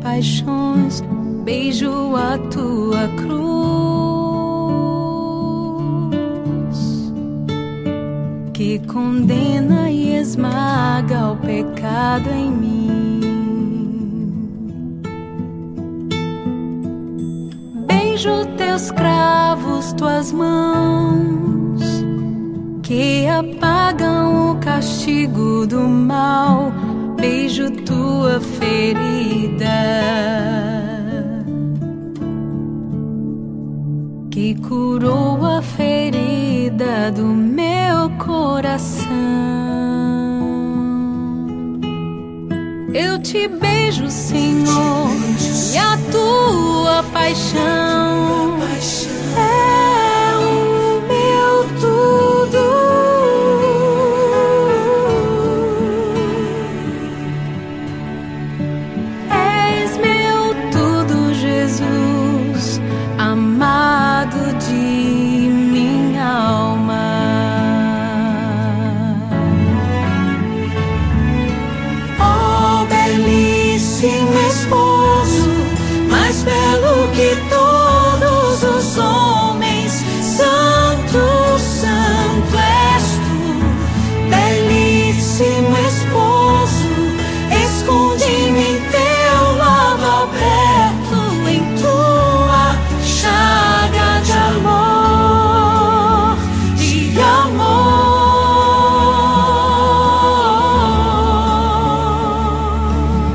paixões, beijo a tua cruz, que condena e esmaga o pecado em mim. Beijo teus cravos, tuas mãos, que apagam o castigo do mal. Beijo tua ferida, que curou a ferida do meu coração. Eu te beijo, Senhor, e a tua paixão é o meu tudo. És meu tudo, Jesus, amado de minha alma. Oh, belíssimo esposo, mais belo que todos os homens, santo, santo és tu. Belíssimo esposo, esconde-me em teu lado aberto, em tua chaga de amor, de amor.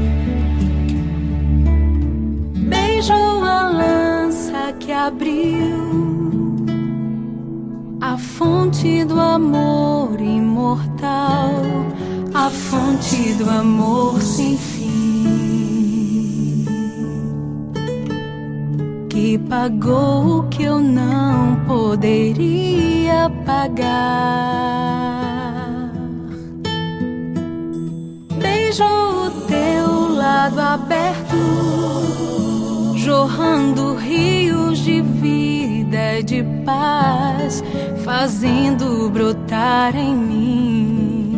Beijo a lança que abriu a fonte do amor imortal, a fonte do amor sem fim, que pagou o que eu não poderia pagar. Beijo o teu lado aberto, jorrando rios de vida e de paz, fazendo brotar em mim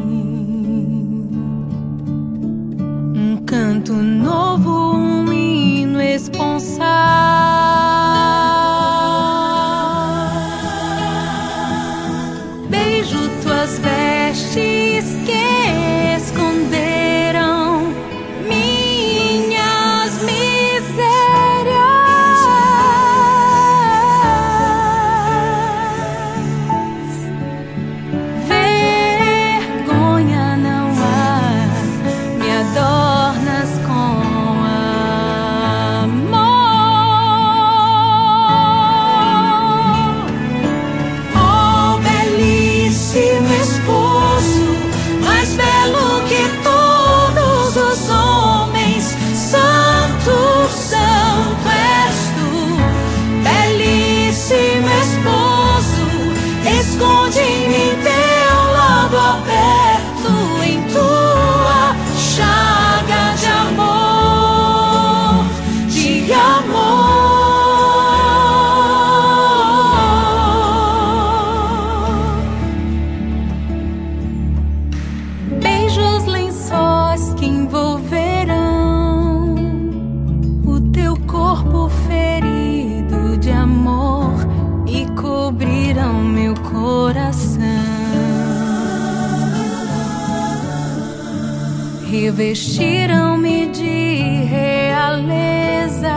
um canto novo, um hino esponsal. Beijo tuas vestes que esconderam minhas misérias. Vergonha não há, me adornas com amor. Oh, belíssimo esposo, mais belo que todos os homens, santo, santo és tu. Belíssimo esposo, esconde-me em teu lado aberto, em tua chaga de amor, de amor. Beijo os lençóis que envolverão o teu corpo ferido de amor e cobrirão meu coração. Revestiram-me de realeza.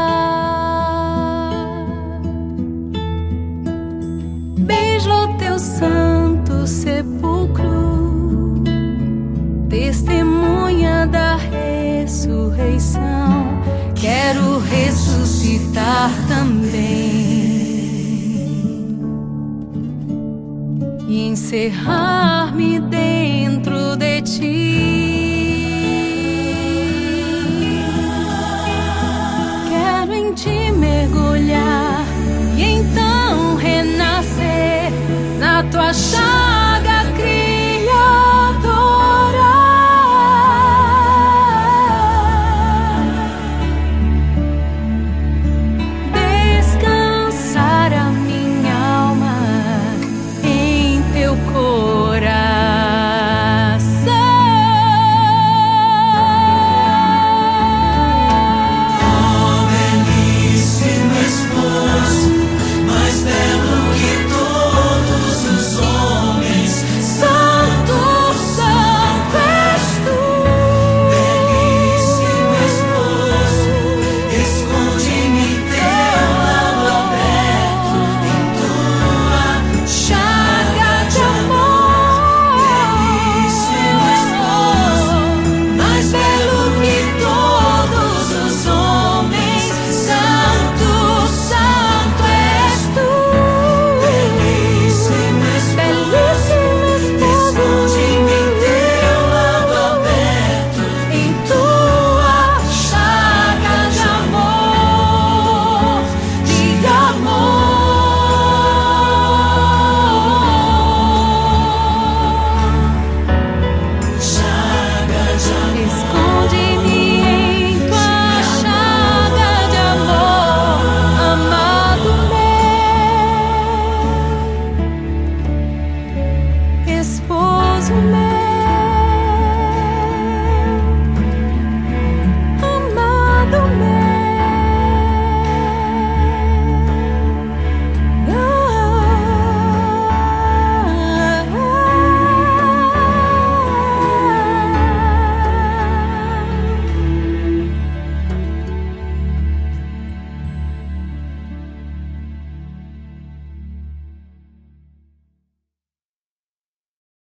Beijo teu santo sepulcro, testemunha da ressurreição. Quero ressuscitar também e encerrar-me dentro de ti. Quero em ti mergulhar e então renascer na tua chaga